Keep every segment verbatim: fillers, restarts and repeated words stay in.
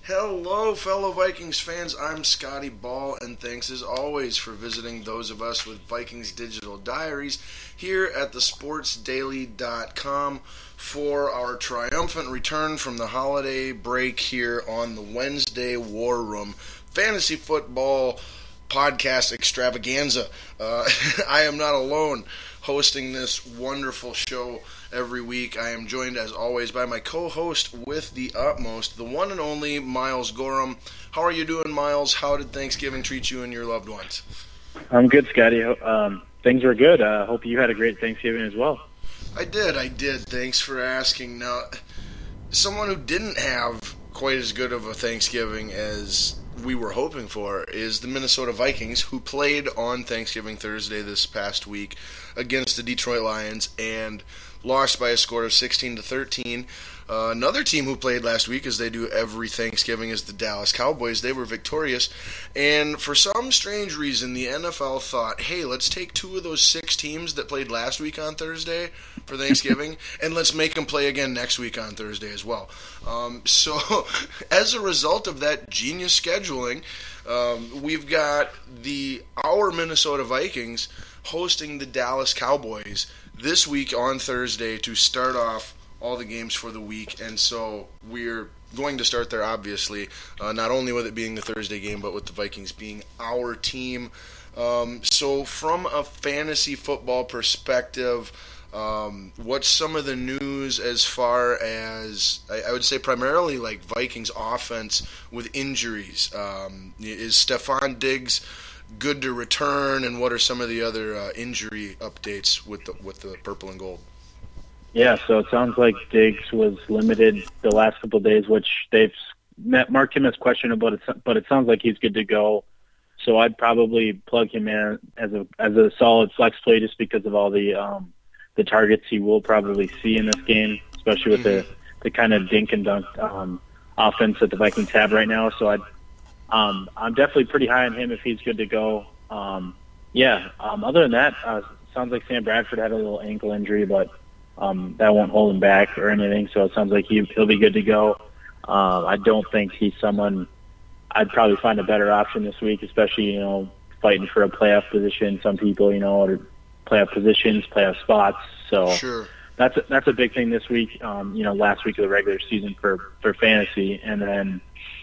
Hello, fellow Vikings fans. I'm Scotty Ball, and thanks as always for visiting those of us with Vikings Digital Diaries here at the sports daily dot com for our triumphant return from the holiday break here on the Wednesday War Room Fantasy Football Podcast Extravaganza. Uh, I am not alone hosting this wonderful show every week. I am joined, as always, by my co-host with the utmost, the one and only Miles Gorham. How are you doing, Miles? How did Thanksgiving treat you and your loved ones? I'm good, Scotty. Um, things were good. I uh, hope you had a great Thanksgiving as well. I did. I did. Thanks for asking. Now, someone who didn't have quite as good of a Thanksgiving as we were hoping for is the Minnesota Vikings, who played on Thanksgiving Thursday this past week against the Detroit Lions and lost by a score of sixteen to thirteen. Uh, another team who played last week, as they do every Thanksgiving, is the Dallas Cowboys. They were victorious, and for some strange reason, the N F L thought, hey, let's take two of those six teams that played last week on Thursday for Thanksgiving, and let's make them play again next week on Thursday as well. Um, so, as a result of that genius scheduling, um, we've got the our Minnesota Vikings hosting the Dallas Cowboys this week on Thursday to start off all the games for the week, and so we're going to start there, obviously, uh, not only with it being the Thursday game, but with the Vikings being our team. Um, so from a fantasy football perspective, um, what's some of the news as far as, I, I would say primarily like Vikings offense with injuries? Um, is Stephon Diggs good to return, and what are some of the other uh, injury updates with the, with the purple and gold? Yeah, so it sounds like Diggs was limited the last couple of days, which they've met, marked him as questionable, but it, but it sounds like he's good to go. So I'd probably plug him in as a as a solid flex play just because of all the um, the targets he will probably see in this game, especially with mm-hmm. the, the kind of dink and dunk um, offense that the Vikings have right now. So I'd Um, I'm definitely pretty high on him if he's good to go. Um, yeah, um, other than that, uh, sounds like Sam Bradford had a little ankle injury, but um, that won't hold him back or anything, so it sounds like he, he'll be good to go. Uh, I don't think he's someone I'd probably find a better option this week, especially, you know, fighting for a playoff position. Some people, you know, or playoff positions, playoff spots. So sure. that's a, that's a big thing this week, um, you know, last week of the regular season for, for fantasy. And then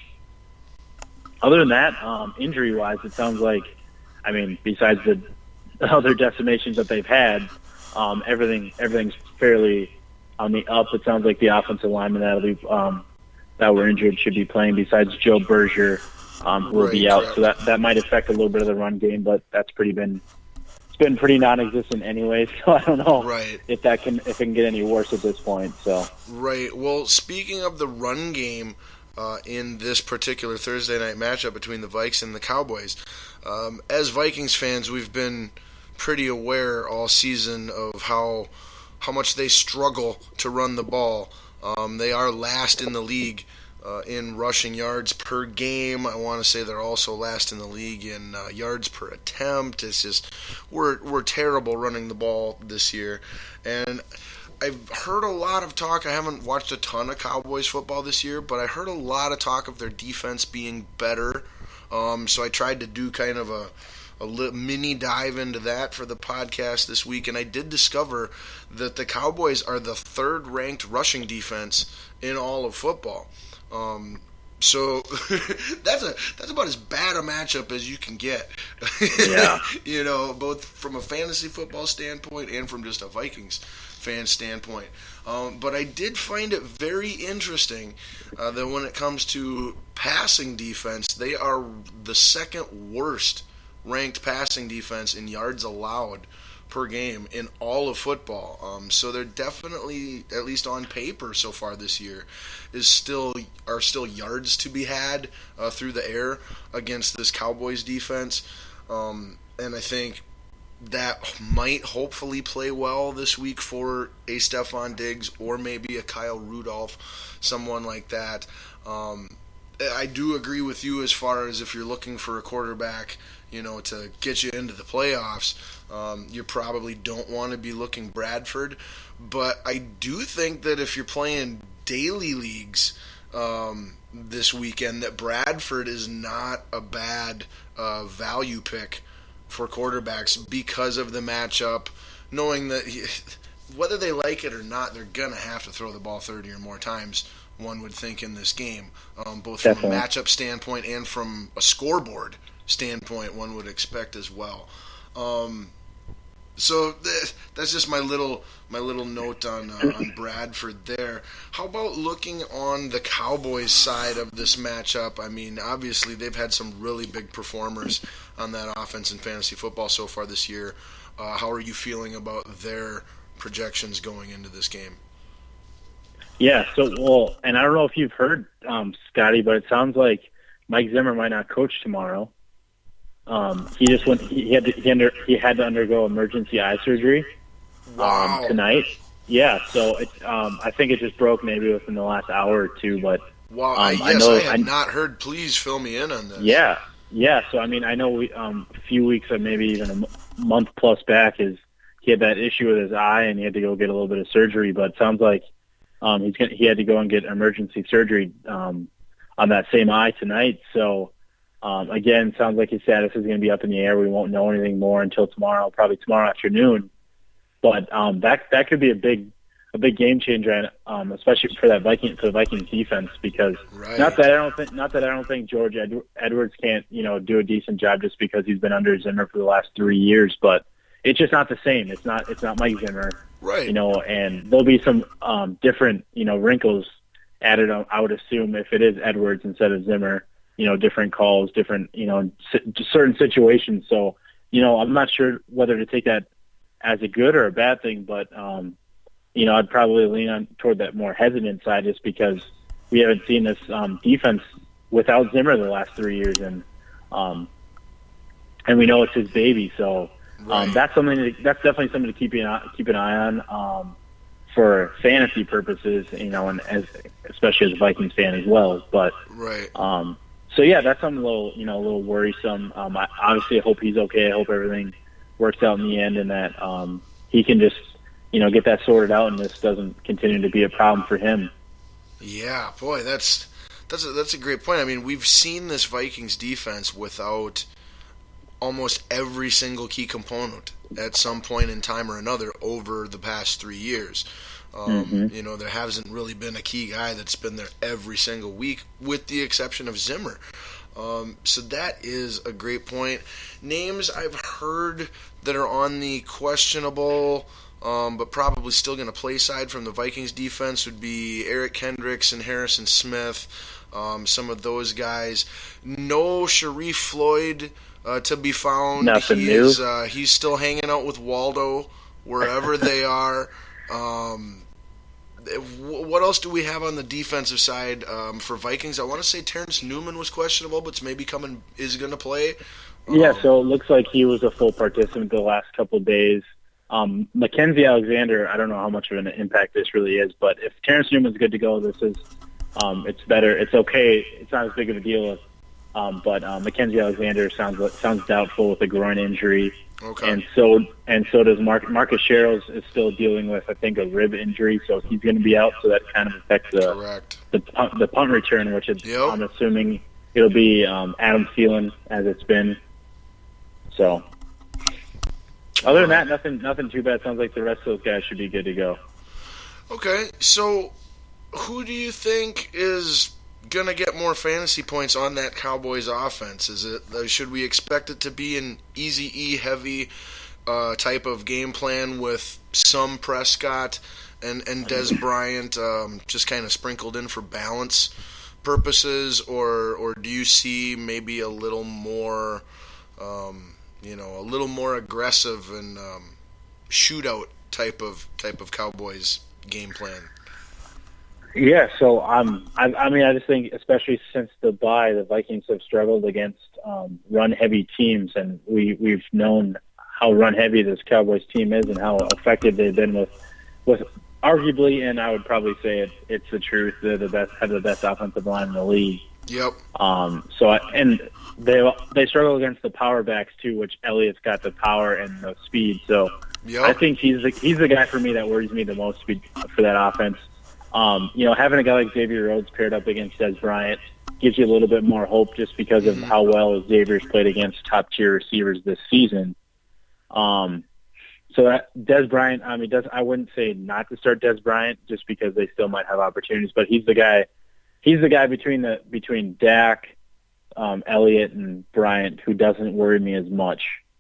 other than that, um, injury-wise, it sounds like, I mean, besides the other decimations that they've had, um, everything everything's fairly on the up. It sounds like the offensive linemen that'll be um, that were injured should be playing. Besides Joe Berger, um, who will right, be out, correct. so that that might affect a little bit of the run game. But that's pretty been it's been pretty non-existent anyway. So I don't know right. if that can if it can get any worse at this point. So right. Well, speaking of the run game. Uh, in this particular Thursday night matchup between the Vikes and the Cowboys. Um, as Vikings fans, we've been pretty aware all season of how how much they struggle to run the ball. Um, they are last in the league uh, in rushing yards per game. I want to say they're also last in the league in uh, yards per attempt. It's just we're we're terrible running the ball this year, and I've heard a lot of talk. I haven't watched a ton of Cowboys football this year, but I heard a lot of talk of their defense being better. Um, so I tried to do kind of a, a li- mini dive into that for the podcast this week, and I did discover that the Cowboys are the third-ranked rushing defense in all of football. Um, so that's a that's about as bad a matchup as you can get. Yeah, you know, both from a fantasy football standpoint and from just a Vikings fan standpoint. Um, but I did find it very interesting uh, that when it comes to passing defense, they are the second worst ranked passing defense in yards allowed per game in all of football. Um, so they're definitely, at least on paper so far this year, is still are still yards to be had uh, through the air against this Cowboys defense. Um, and I think that might hopefully play well this week for a Stephon Diggs or maybe a Kyle Rudolph, someone like that. Um, I do agree with you as far as if you're looking for a quarterback, you know, to get you into the playoffs, um, you probably don't want to be looking Bradford. But I do think that if you're playing daily leagues, um, this weekend that Bradford is not a bad uh, value pick for quarterbacks because of the matchup, knowing that he, whether they like it or not, they're going to have to throw the ball thirty or more times, one would think, in this game, um, both from Definitely. a matchup standpoint and from a scoreboard standpoint, one would expect as well. Um, so th- that's just my little my little note on uh, on Bradford there. How about looking on the Cowboys side of this matchup? I mean, obviously they've had some really big performers on that offense in fantasy football so far this year. Uh, how are you feeling about their projections going into this game? Yeah, so, well, and I don't know if you've heard, um, Scotty, but it sounds like Mike Zimmer might not coach tomorrow. Um, he just went. He had to, he, under, he had to undergo emergency eye surgery wow. um, tonight. Yeah, so it, um, I think it just broke maybe within the last hour or two. But wow, um, I, yes, I, know, I had I, not heard. Please fill me in on this. Yeah, yeah. So I mean, I know we, um, a few weeks or maybe even a m- month plus back is he had that issue with his eye and he had to go get a little bit of surgery. But it sounds like um, he's gonna, he had to go and get emergency surgery um, on that same eye tonight. So. Um, again, sounds like his status is going to be up in the air. We won't know anything more until tomorrow, probably tomorrow afternoon. But um, that that could be a big a big game changer, um, especially for that Viking for the Vikings defense. Because right. not that I don't think not that I don't think George Ed- Edwards can't you know do a decent job just because he's been under Zimmer for the last three years, but it's just not the same. It's not it's not Mike Zimmer, right? You know, and there'll be some um, different you know wrinkles added. I would assume if it is Edwards instead of Zimmer. You know, different calls, different, you know, certain situations. So, you know, I'm not sure whether to take that as a good or a bad thing, but, um, you know, I'd probably lean on toward that more hesitant side just because we haven't seen this um, defense without Zimmer the last three years. And, um, and we know it's his baby. So um, right. that's something to, that's definitely something to keep an eye, keep an eye on um, for fantasy purposes, you know, and as, especially as a Vikings fan as well. But, right. um, So yeah, that's something a little, you know, a little worrisome. Um, I, obviously, I hope he's okay. I hope everything works out in the end, and that um, he can just, you know, get that sorted out, and this doesn't continue to be a problem for him. Yeah, boy, that's that's a, that's a great point. I mean, we've seen this Vikings defense without almost every single key component at some point in time or another over the past three years. Um, mm-hmm. You know, there hasn't really been a key guy that's been there every single week, with the exception of Zimmer. Um, so that is a great point. Names I've heard that are on the questionable, um, but probably still going to play side from the Vikings defense would be Eric Kendricks and Harrison Smith. Um, some of those guys. No Sharif Floyd uh, to be found. Nothing he new. Is, uh, he's still hanging out with Waldo wherever they are. Um, what else do we have on the defensive side um, for Vikings? I want to say Terrence Newman was questionable, but maybe coming is going to play. Um, yeah, so it looks like he was a full participant the last couple of days. Um, Mackenzie Alexander, I don't know how much of an impact this really is, but if Terrence Newman's good to go, this is um, it's better. It's okay. It's not as big of a deal. Um, but um, Mackenzie Alexander sounds sounds doubtful with a groin injury. Okay. And so and so does Mark, Marcus Sherrills is still dealing with, I think, a rib injury, so he's going to be out. So that kind of affects the Correct. the punt, the punt return, which is, Yep. I'm assuming it'll be um, Adam Thielen as it's been. So other than that, nothing nothing too bad. Sounds like the rest of those guys should be good to go. Okay, so who do you think is going to get more fantasy points on that Cowboys offense? Is it uh, should we expect it to be an easy E heavy uh, type of game plan with some Prescott and and Des Bryant um, just kind of sprinkled in for balance purposes, or or do you see maybe a little more um, you know a little more aggressive and um, shootout type of type of Cowboys game plan? Yeah, so um, I, I mean, I just think, especially since the bye, the Vikings have struggled against um, run-heavy teams, and we we've known how run-heavy this Cowboys team is and how effective they've been with, with arguably, and I would probably say it, it's the truth. They're the best, have the best offensive line in the league. Yep. Um. So I, and they they struggle against the power backs too, which Elliott's got the power and the speed. So Yep. I think he's the, he's the guy for me that worries me the most for that offense. Um, you know, having a guy like Xavier Rhodes paired up against Des Bryant gives you a little bit more hope just because of mm-hmm. how well Xavier's played against top-tier receivers this season. Um, so that Des Bryant, I mean, does I wouldn't say not to start Des Bryant just because they still might have opportunities, but he's the guy. He's the guy between the between Dak, um, Elliott, and Bryant who doesn't worry me as much.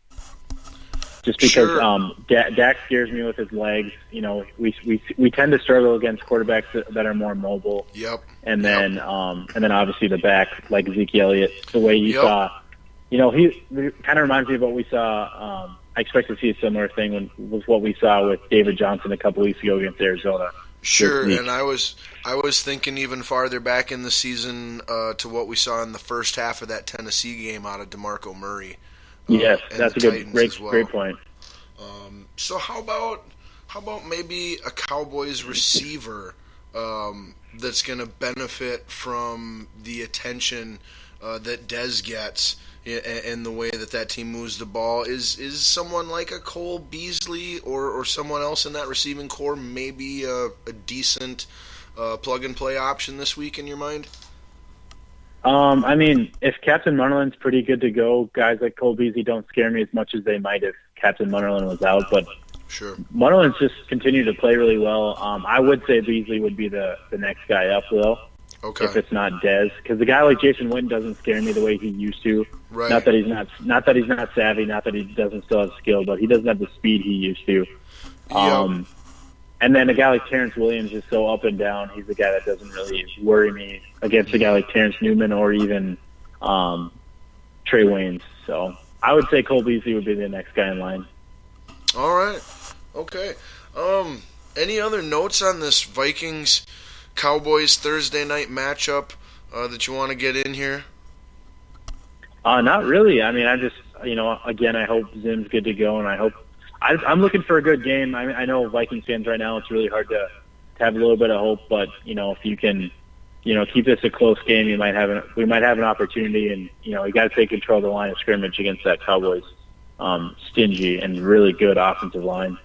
Just because sure. um, Dak, Dak scares me with his legs. You know, we we we tend to struggle against quarterbacks that, that are more mobile. Yep. And then yep. um, and then obviously the back like Zeke Elliott, the way you yep. saw. You know, he kind of reminds me of what we saw. Um, I expect to see a similar thing when, with what we saw with David Johnson a couple weeks ago against Arizona. Sure, and I was I was thinking even farther back in the season uh, to what we saw in the first half of that Tennessee game out of DeMarco Murray. Uh, yes, that's a good, great, well. great point. Um, so how about how about maybe a Cowboys receiver um, that's going to benefit from the attention uh, that Dez gets and the way that that team moves the ball? Is is someone like a Cole Beasley or, or someone else in that receiving core maybe a, a decent uh, plug-and-play option this week in your mind? Um, I mean, if Captain Munnerlin's pretty good to go, guys like Cole Beasley don't scare me as much as they might if Captain Munnerlin was out. But sure, Munnerlin's just continued to play really well. Um, I would say Beasley would be the, the next guy up, though. Okay. If it's not Dez, because the guy like Jason Witten doesn't scare me the way he used to. Right. Not that he's not, not that he's not savvy, not that he doesn't still have skill, but he doesn't have the speed he used to. Um, yep. And then a guy like Terrence Williams is so up and down. He's the guy that doesn't really worry me against a guy like Terrence Newman or even um, Trey Waynes. So I would say Cole Beasley would be the next guy in line. All right. Okay. Um, any other notes on this Vikings Cowboys Thursday night matchup uh, that you want to get in here? Uh, not really. I mean, I just, you know, again, I hope Zim's good to go, and I hope I, I'm looking for a good game. I mean, I know Vikings fans right now, it's really hard to, to have a little bit of hope, but you know, if you can, you know, keep this a close game, you might have an, we might have an opportunity, and you know, you got to take control of the line of scrimmage against that Cowboys um, stingy and really good offensive line.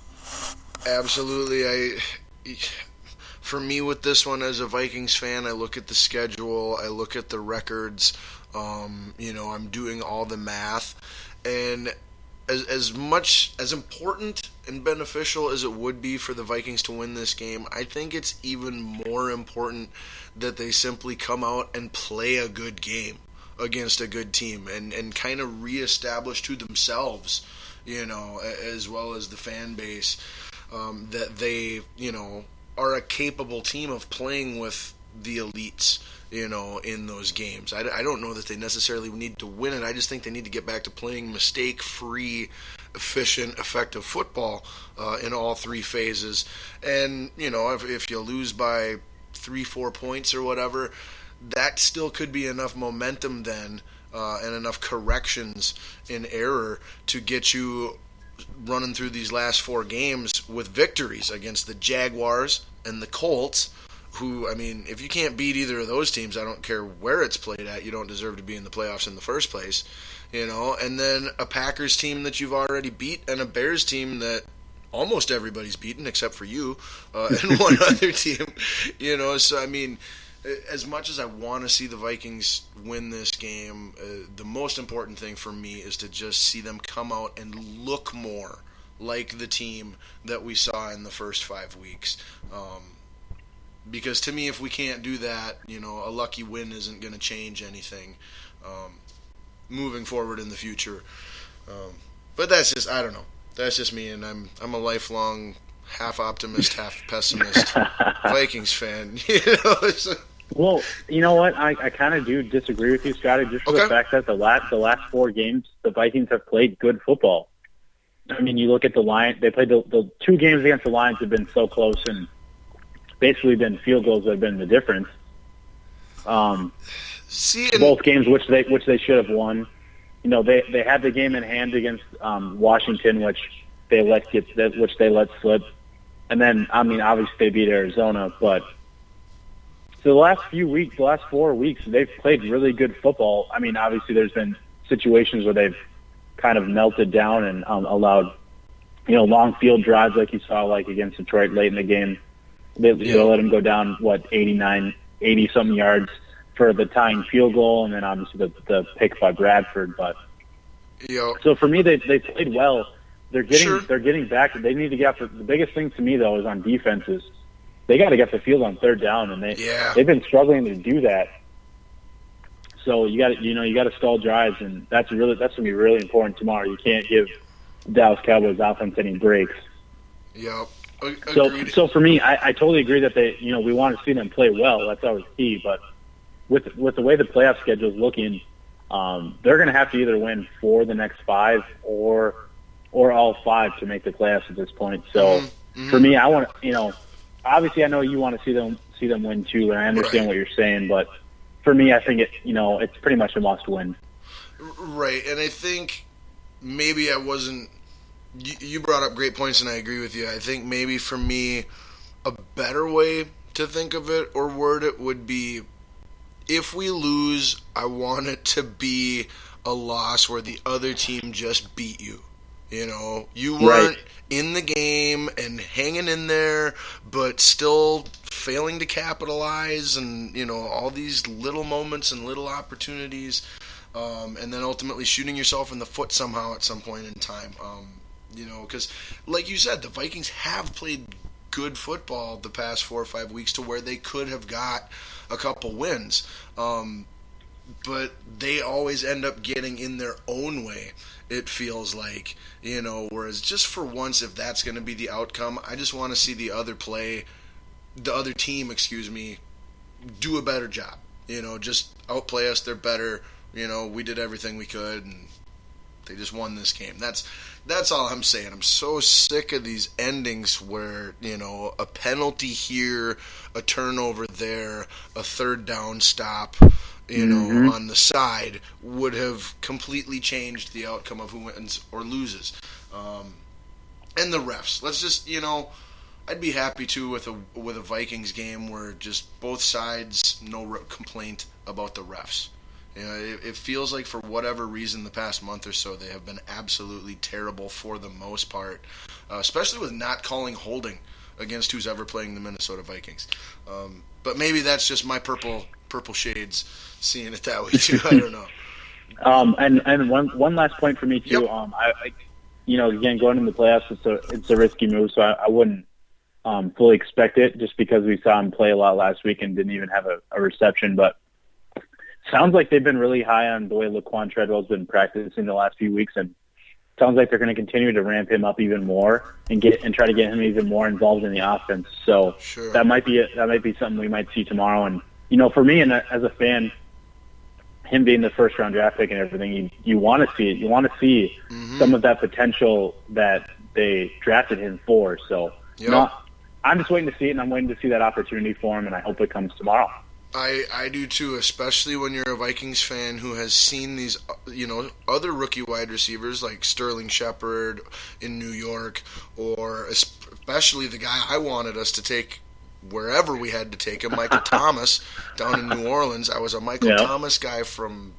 Absolutely. I. For me with this one as a Vikings fan, I look at the schedule, I look at the records, um, you know, I'm doing all the math, and as as much, as important and beneficial as it would be for the Vikings to win this game, I think it's even more important that they simply come out and play a good game against a good team and, and kind of reestablish to themselves, you know, as well as the fan base, um, that they, you know, are a capable team of playing with the elites, you know, in those games. I, I don't know that they necessarily need to win it. I just think they need to get back to playing mistake-free, efficient, effective football uh, in all three phases. And, you know, if, if you lose by three, four points or whatever, that still could be enough momentum then uh, and enough corrections in error to get you running through these last four games with victories against the Jaguars and the Colts, who, I mean, if you can't beat either of those teams, I don't care where it's played at, you don't deserve to be in the playoffs in the first place, you know, and then a Packers team that you've already beat and a Bears team that almost everybody's beaten except for you uh, and one other team, you know, so, I mean, as much as I want to see the Vikings win this game, uh, the most important thing for me is to just see them come out and look more like the team that we saw in the first five weeks. Um, because to me, if we can't do that, you know, a lucky win isn't going to change anything um, moving forward in the future. Um, but that's just, I don't know. That's just me, and I'm I'm a lifelong half optimist, half pessimist Vikings fan. You know, so. Well, you know what? I, I kind of do disagree with you, Scotty, just for okay. the fact that the last the last four games, the Vikings have played good football. I mean, you look at the Lions; they played the, the two games against the Lions have been so close, and basically been field goals that have been the difference. Um, See, and- both games which they which they should have won. You know, they they had the game in hand against um, Washington, which they let get which they let slip, and then I mean, obviously they beat Arizona, but. So the last few weeks, the last four weeks, they've played really good football. I mean, obviously there's been situations where they've kind of melted down and um, allowed, you know, long field drives like you saw like against Detroit late in the game. They, Yeah. They'll let him go down, what, eighty-nine, eighty-something yards for the tying field goal, and then obviously the, the pick by Bradford. But Yep. so for me, they they played well. They're getting Sure. they're getting back. They need to get after. The biggest thing to me though is on defenses. They got to get the field on third down, and they Yeah. they've been struggling to do that. So you got to you know you got to stall drives, and that's really that's gonna be really important tomorrow. You can't give Dallas Cowboys offense any breaks. Yep. A- So Agreed. so for me, I, I totally agree that they you know we want to see them play well. That's always key. But with with the way the playoff schedule is looking, um, they're going to have to either win four of the next five or or all five to make the playoffs at this point. So Mhm. for me, I want to you know obviously I know you want to see them see them win too, and I understand Right. what you're saying, but for me, I think it you know it's pretty much a must win. Right, and I think maybe I wasn't. You, you brought up great points, and I agree with you. I think maybe for me, a better way to think of it or word it would be, if we lose, I want it to be a loss where the other team just beat you. You know, you weren't Right. in the game and hanging in there, but still failing to capitalize, and you know all these little moments and little opportunities, um, and then ultimately shooting yourself in the foot somehow at some point in time. Um, you know, because like you said, the Vikings have played good football the past four or five weeks to where they could have got a couple wins. Um, but they always end up getting in their own way, it feels like, you know, whereas just for once, if that's going to be the outcome, I just want to see the other play, the other team, excuse me, do a better job, you know, just outplay us. They're better. You know, we did everything we could and they just won this game. That's, that's all I'm saying. I'm so sick of these endings where, you know, a penalty here, a turnover there, a third down stop, you know, Mhm. on the side would have completely changed the outcome of who wins or loses. Um, and the refs. Let's just, you know, I'd be happy too with a with a Vikings game where just both sides no re- complaint about the refs. You know, it, it feels like for whatever reason the past month or so they have been absolutely terrible for the most part, uh, especially with not calling holding against who's ever playing the Minnesota Vikings. Um, but maybe that's just my purple purple shades seeing it that way too. I don't know. Um, and and one one last point for me too. Yep. Um, I, I, you know, again, going into the playoffs, it's a it's a risky move, so I, I wouldn't um, fully expect it just because we saw him play a lot last week and didn't even have a, a reception. But sounds like they've been really high on the way Laquan Treadwell's been practicing the last few weeks, and sounds like they're going to continue to ramp him up even more and get and try to get him even more involved in the offense. So Sure. that might be a, that might be something we might see tomorrow. And you know, for me and as a fan, him being the first round draft pick and everything, you you want to see it. You want to see Mhm. some of that potential that they drafted him for. So Yep. no, I'm just waiting to see it, and I'm waiting to see that opportunity for him, and I hope it comes tomorrow. I, I do too, especially when you're a Vikings fan who has seen these, you know, other rookie wide receivers like Sterling Shepard in New York, or especially the guy I wanted us to take wherever we had to take him, Michael Thomas, down in New Orleans. I was a Michael Yeah. Thomas guy from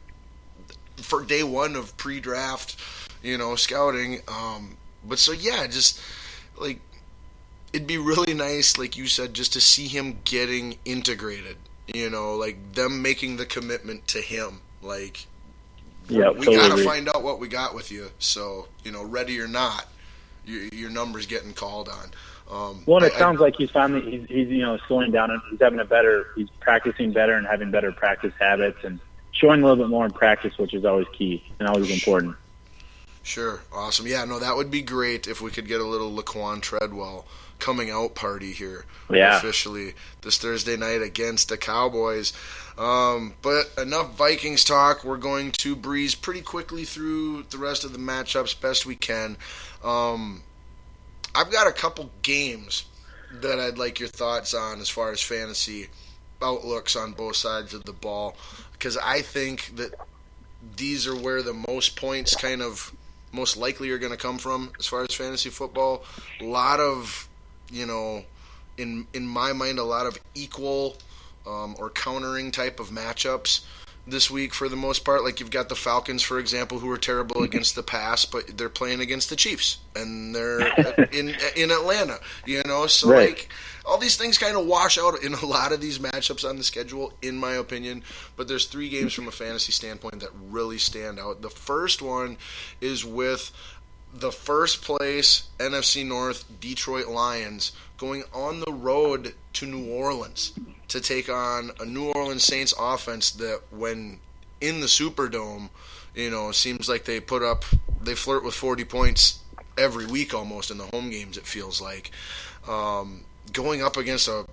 for day one of pre-draft, you know, scouting. Um, but so yeah, just like. It'd be really nice, like you said, just to see him getting integrated. You know, like them making the commitment to him. Like, Yeah, we totally gotta agree. find out what we got with you. So, you know, ready or not, your, your number's getting called on. Um, Well, and it I- sounds like he's finally he's, he's you know slowing down and he's having a better he's practicing better and having better practice habits and showing a little bit more in practice, which is always key and always important. Sure, awesome. Yeah, no, that would be great if we could get a little Laquan Treadwell coming out party here Yeah. officially this Thursday night against the Cowboys. Um, but enough Vikings talk. We're going to breeze pretty quickly through the rest of the matchups best we can. Um, I've got a couple games that I'd like your thoughts on as far as fantasy outlooks on both sides of the ball, because I think that these are where the most points kind of most likely are going to come from as far as fantasy football. A lot of, you know, in in my mind, a lot of equal um, or countering type of matchups. this week for the most part. Like, you've got the Falcons, for example, who are terrible against the pass, but they're playing against the Chiefs, and they're in in Atlanta, you know? So, right. like, all these things kind of wash out in a lot of these matchups on the schedule, in my opinion. But there's three games from a fantasy standpoint that really stand out. The first one is with the first place N F C North Detroit Lions going on the road to New Orleans to take on a New Orleans Saints offense that, when in the Superdome, you know, seems like they put up, they flirt with forty points every week almost in the home games, it feels like. Um, going up against a,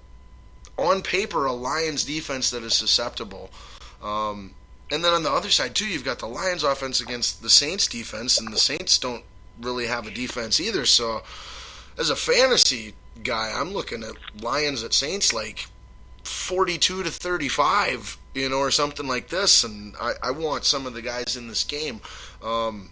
on paper, a Lions defense that is susceptible. Um, and then on the other side, too, you've got the Lions offense against the Saints defense, and the Saints don't really have a defense either. So as a fantasy guy, I'm looking at Lions at Saints like forty-two to thirty-five, you know, or something like this, and I, I want some of the guys in this game. Um,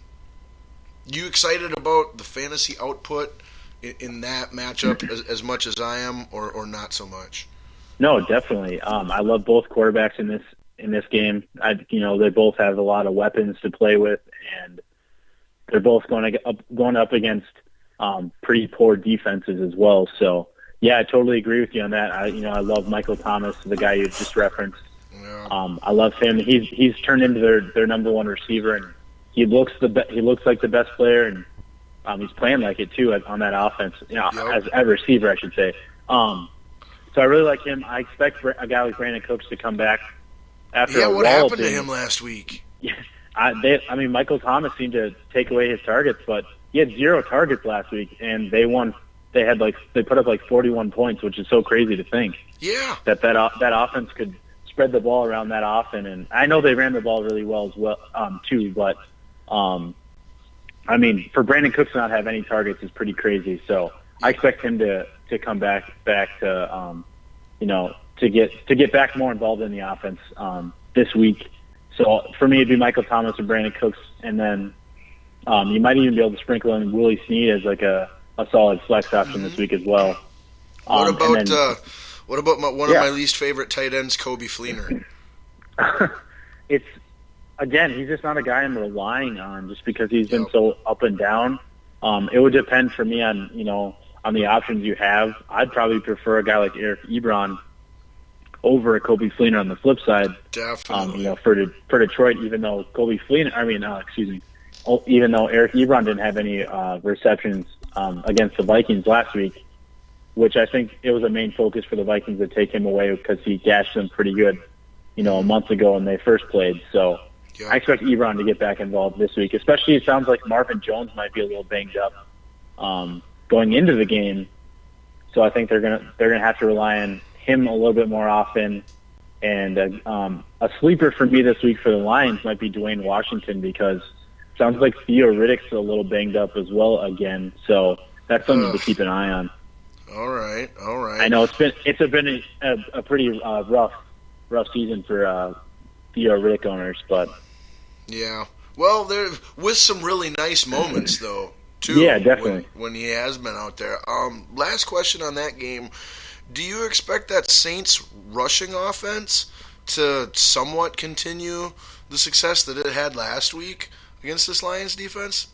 you excited about the fantasy output in, in that matchup as, as much as I am, or, or not so much? No, definitely. Um, I love both quarterbacks in this in this game. I, you know, they both have a lot of weapons to play with, and they're both going to up, going up against um, pretty poor defenses as well. So, yeah, I totally agree with you on that. I, you know, I love Michael Thomas, the guy you just referenced. Yeah. Um, I love him. He's he's turned into their, their number one receiver, and he looks the be- he looks like the best player, and um, he's playing like it too on that offense. You know, Yep. as a receiver, I should say. Um, so I really like him. I expect a guy like Brandon Cooks to come back after Yeah, a what lull happened to thing. him last week? Yeah, I, they, I mean, Michael Thomas seemed to take away his targets, but he had zero targets last week, and they won. They had like they put up like forty-one points, which is so crazy to think Yeah. that that o- that offense could spread the ball around that often. And I know they ran the ball really well as well um, too, but um, I mean, for Brandon Cooks to not have any targets is pretty crazy. So I expect him to to come back back to um, you know to get to get back more involved in the offense um, this week. So for me, it'd be Michael Thomas and Brandon Cooks, and then um, you might even be able to sprinkle in Willie Snead as like a, a solid flex option Mm-hmm. this week as well. What Um, about and then, uh, what about my, one Yeah. of my least favorite tight ends, Kobe Fleener? it's again, he's just not a guy I'm relying on just because he's been Yep. so up and down. Um, it would depend for me on you know on the options you have. I'd probably prefer a guy like Eric Ebron over a Kobe Fleener on the flip side. Definitely. Um, you know, for De- for Detroit, even though Kobe Fleener, I mean, uh, excuse me, oh, even though Eric Ebron didn't have any uh, receptions um, against the Vikings last week, which I think it was a main focus for the Vikings to take him away because he gashed them pretty good, you know, a month ago when they first played. So Yeah. I expect Ebron to get back involved this week, especially it sounds like Marvin Jones might be a little banged up um, going into the game. So I think they're gonna they're gonna have to rely on him a little bit more often. And uh, um, a sleeper for me this week for the Lions might be Dwayne Washington because it sounds like Theo Riddick's a little banged up as well again. So that's something Ugh. to keep an eye on. All right, all right. I know it's been it's been a, a, a pretty uh, rough rough season for uh, Theo Riddick owners, but Yeah. Well, there with some really nice moments though, too. Yeah, definitely. When, when he has been out there. Um, last question on that game: do you expect that Saints rushing offense to somewhat continue the success that it had last week against this Lions defense?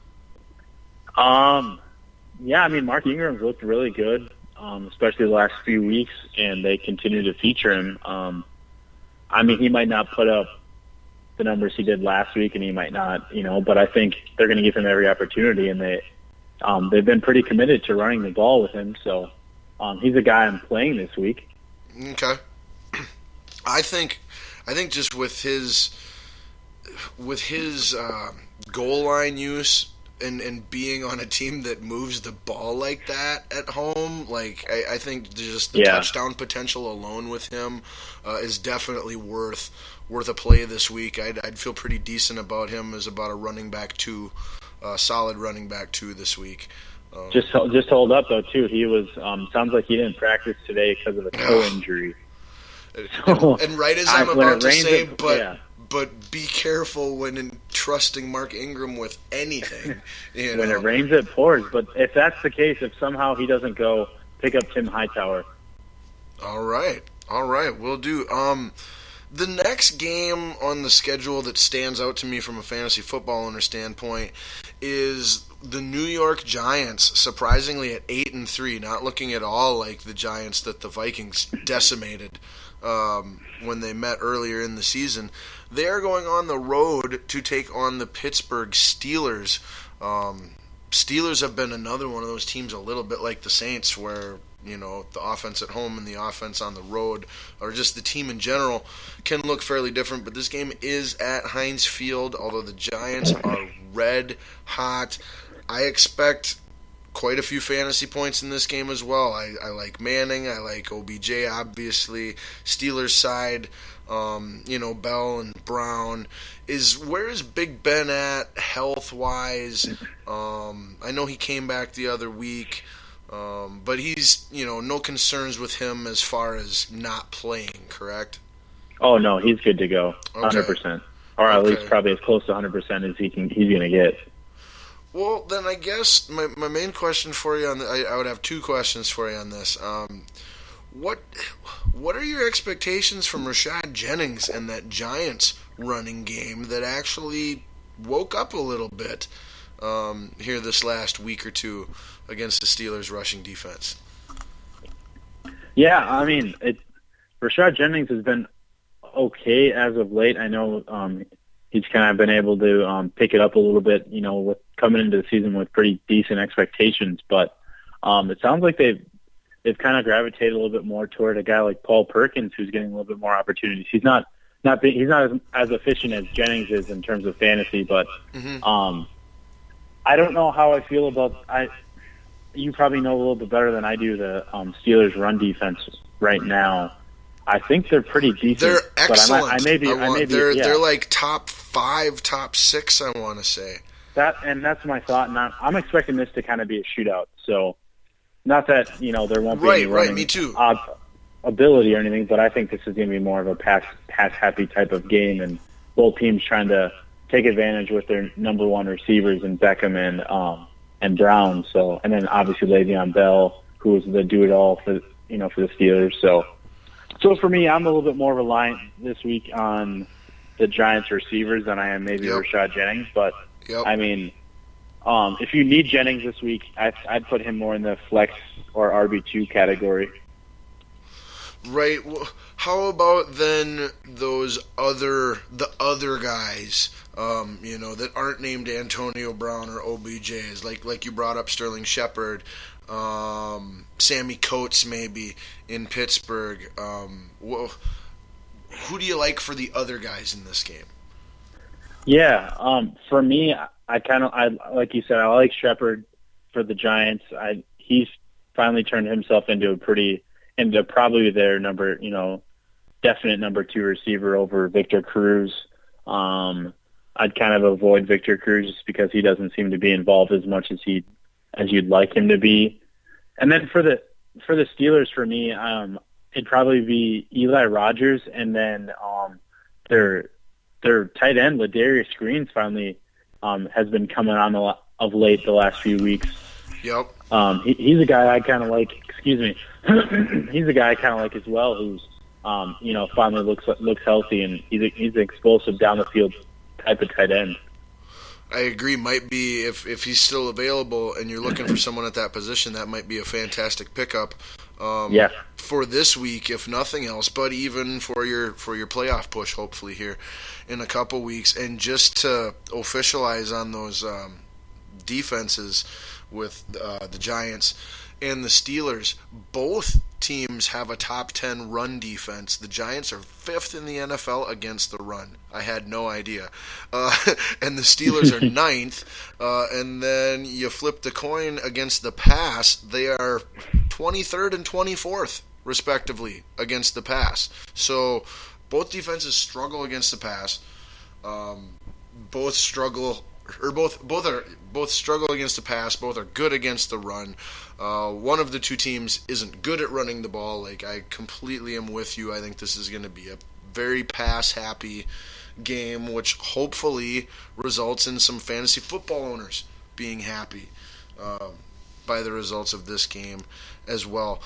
Um, yeah, I mean, Mark Ingram's looked really good, um, especially the last few weeks, and they continue to feature him. Um, I mean, he might not put up the numbers he did last week, and he might not, you know, but I think they're going to give him every opportunity, and they, um, they've been pretty committed to running the ball with him, so um, he's a guy I'm playing this week. Okay. I think, I think just with his, with his uh, goal line use and, and being on a team that moves the ball like that at home, like I, I think just the Yeah. touchdown potential alone with him uh, is definitely worth worth a play this week. I'd, I'd feel pretty decent about him as about a running back two, uh, solid running back two this week. Um, Just just hold up though too. He was um, sounds like he didn't practice today because of a toe injury. and, and right as I'm I- when about it to rains, say, it- but yeah. but be careful when entrusting Mark Ingram with anything. You When know? it rains, it pours. But if that's the case, if somehow he doesn't go, pick up Tim Hightower. All right, all right, we'll do. Um, The next game on the schedule that stands out to me from a fantasy football owner standpoint is the New York Giants, surprisingly at eight and three, not looking at all like the Giants that the Vikings decimated um, when they met earlier in the season. They are going on the road to take on the Pittsburgh Steelers. Um, Steelers have been another one of those teams a little bit like the Saints, where you know the offense at home and the offense on the road, or just the team in general, can look fairly different. But this game is at Heinz Field, although the Giants are red hot. I expect quite a few fantasy points in this game as well. I, I like Manning. I like O B J, obviously. Steelers side, um, you know, Bell and Brown. Is where is Big Ben at health-wise? Um, I know he came back the other week, um, but he's, you know, no concerns with him as far as not playing, correct? Oh, no, he's good to go, Okay. one hundred percent. Or at Okay. least probably as close to one hundred percent as he can, he's going to get. Well, then I guess my, my main question for you on the, I, I would have two questions for you on this. Um, what what are your expectations from Rashad Jennings and that Giants running game that actually woke up a little bit um, here this last week or two against the Steelers' rushing defense? Yeah, I mean, it, Rashad Jennings has been okay as of late. I know um, he's kind of been able to um, pick it up a little bit, you know, with coming into the season with pretty decent expectations. But um, it sounds like they've they've kind of gravitated a little bit more toward a guy like Paul Perkins, who's getting a little bit more opportunities. He's not not be, he's not as, as efficient as Jennings is in terms of fantasy, but Mm-hmm. um, I don't know how I feel about I. You probably know a little bit better than I do the um, Steelers' run defense right now. I think they're pretty decent. They're but excellent. I, might, I may be. I I, want- may be. they're Yeah. they're like top five, top six. I want to say. That and that's my thought. And I'm, I'm expecting this to kind of be a shootout. So, not that you know there won't be Right, any right, running me too. odd ability or anything, but I think this is going to be more of a pass pass happy type of game, and both teams trying to take advantage with their number one receivers in Beckham and um and Brown. So, and then obviously Le'Veon Bell, who was the do it all for you know for the Steelers. So, so for me, I'm a little bit more reliant this week on the Giants receivers than I am maybe Yep. Rashad Jennings, but. Yep. I mean, um, if you need Jennings this week, I'd, I'd put him more in the flex or R B two category. Right. Well, how about then those other the other guys, um, you know, that aren't named Antonio Brown or O B Js, like like you brought up Sterling Shepard, um, Sammy Coates maybe in Pittsburgh. Um, wh- who do you like for the other guys in this game? Yeah, um, for me, I kind of, I like you said, I like Shepard for the Giants. I he's finally turned himself into a pretty, into probably their number, you know, definite number two receiver over Victor Cruz. Um, I'd kind of avoid Victor Cruz just because he doesn't seem to be involved as much as he as you'd like him to be. And then for the for the Steelers, for me, um, it'd probably be Eli Rogers, and then um, their their tight end Ladarius Green's finally um, has been coming on a lot of late the last few weeks. Yep. Um, he, he's a guy I kind of like. Excuse me. He's a guy I kind of like as well, who's um, you know finally looks looks healthy, and he's a, he's an explosive down the field type of tight end. I agree. Might be if if he's still available and you're looking for someone at that position, that might be a fantastic pickup. Um, Yeah. For this week, if nothing else, but even for your for your playoff push, hopefully here in a couple weeks, and just to officialize on those um, defenses with uh, the Giants and the Steelers, both teams have a top ten run defense. The Giants are fifth in the N F L against the run. I had no idea. Uh, and the Steelers are ninth. Uh, and then you flip the coin against the pass. They are twenty-third and twenty-fourth, respectively, against the pass. So both defenses struggle against the pass. Um, both struggle, or both both are both struggle against the pass. Both are good against the run. Uh, one of the two teams isn't good at running the ball. Like, I completely am with you. I think this is going to be a very pass-happy game, which hopefully results in some fantasy football owners being happy uh, by the results of this game as well.